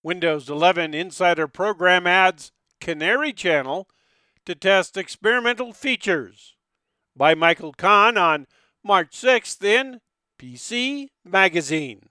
Windows 11 Insider Program adds Canary Channel to test experimental features by Michael Kahn on March 6th in PC Magazine.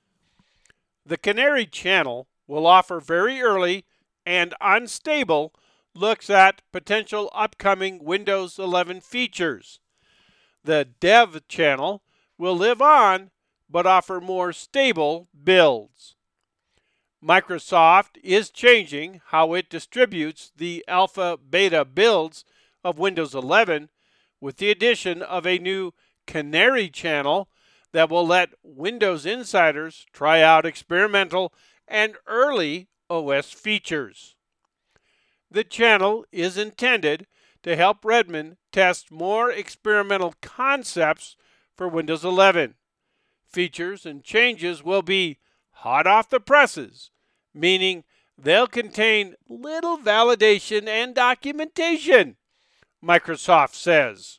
The Canary Channel will offer very early and unstable looks at potential upcoming Windows 11 features. The Dev Channel will live on but offer more stable builds. Microsoft is changing how it distributes the alpha beta builds of Windows 11 with the addition of a new Canary Channel that will let Windows insiders try out experimental and early OS features. The channel is intended to help Redmond test more experimental concepts for Windows 11. Features and changes will be hot off the presses, meaning they'll contain little validation and documentation, Microsoft says.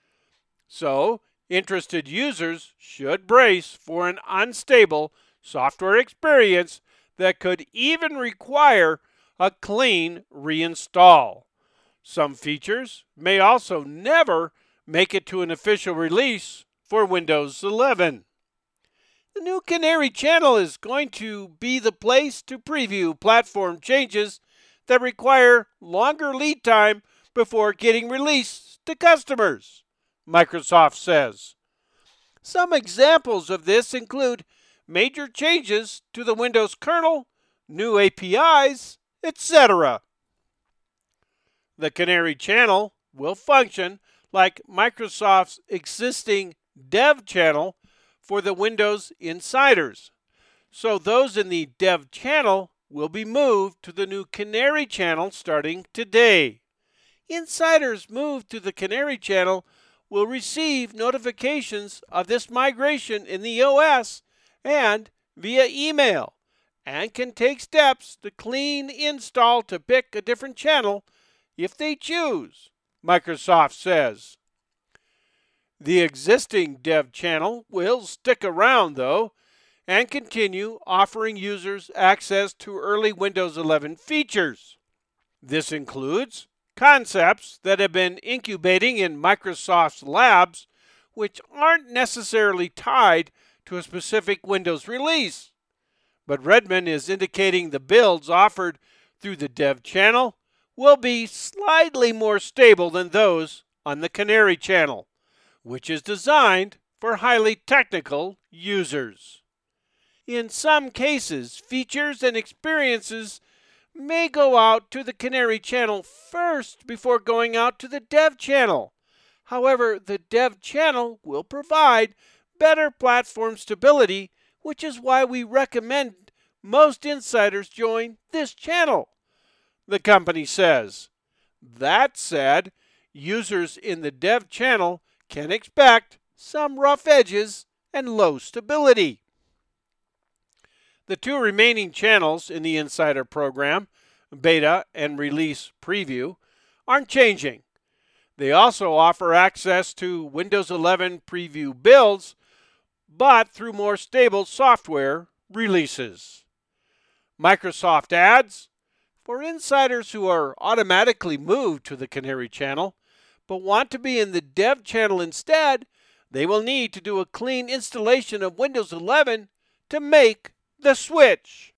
So, interested users should brace for an unstable software experience that could even require a clean reinstall. Some features may also never make it to an official release for Windows 11. The new Canary Channel is going to be the place to preview platform changes that require longer lead time before getting released to customers, Microsoft says. Some examples of this include major changes to the Windows kernel, new APIs, etc. The Canary Channel will function like Microsoft's existing Dev Channel for the Windows insiders. So those in the Dev Channel will be moved to the new Canary Channel starting today. Insiders moved to the Canary Channel will receive notifications of this migration in the OS and via email, and can take steps to clean install to pick a different channel if they choose, Microsoft says. The existing Dev Channel will stick around, though, and continue offering users access to early Windows 11 features. This includes concepts that have been incubating in Microsoft's labs, which aren't necessarily tied to a specific Windows release. But Redmond is indicating the builds offered through the Dev Channel will be slightly more stable than those on the Canary Channel, which is designed for highly technical users. In some cases, features and experiences may go out to the Canary Channel first before going out to the Dev Channel. However, the Dev Channel will provide better platform stability, which is why we recommend most insiders join this channel, the company says. That said, users in the Dev Channel can expect some rough edges and low stability. The two remaining channels in the Insider program, Beta and Release Preview, aren't changing. They also offer access to Windows 11 preview builds, but through more stable software releases. Microsoft adds, for insiders who are automatically moved to the Canary Channel, but want to be in the Dev Channel instead, they will need to do a clean installation of Windows 11 to make the switch.